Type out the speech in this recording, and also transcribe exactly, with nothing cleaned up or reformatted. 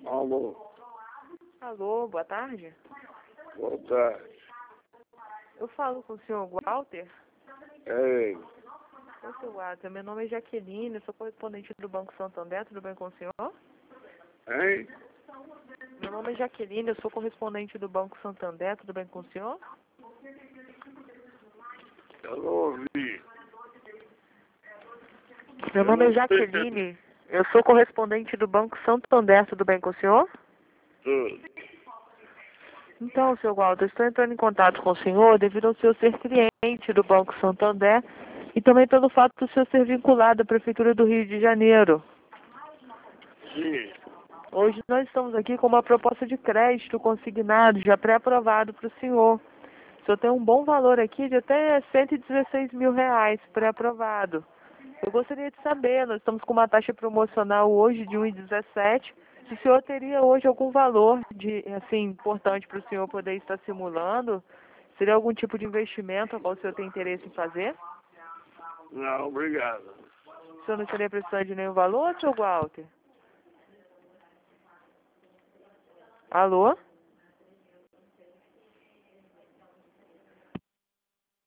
Alô, Alô, boa tarde. boa tarde. Eu falo com o senhor Walter. É ele. Oi, senhor Walter. Meu nome é Jaqueline, eu sou correspondente do Banco Santander. Tudo bem com o senhor? Hein? Meu nome é Jaqueline, eu sou correspondente do Banco Santander. Tudo bem com o senhor? Eu não ouvi. Meu Eu nome é não Jaqueline, eu sou correspondente do Banco Santander. Tudo bem com o senhor? Tudo. Então, senhor Walter, eu estou entrando em contato com o senhor devido ao senhor ser cliente do Banco Santander e também pelo fato do senhor ser vinculado à Prefeitura do Rio de Janeiro. Sim. Hoje nós estamos aqui com uma proposta de crédito consignado, já pré-aprovado para o senhor. O senhor tem um bom valor aqui de até cento e dezesseis mil reais pré-aprovado. Eu gostaria de saber, nós estamos com uma taxa promocional hoje de um vírgula dezessete. Se o senhor teria hoje algum valor de, assim, importante para o senhor poder estar simulando, seria algum tipo de investimento a qual o senhor tem interesse em fazer? Não, obrigado. O senhor não estaria precisando de nenhum valor, senhor Walter? Alô?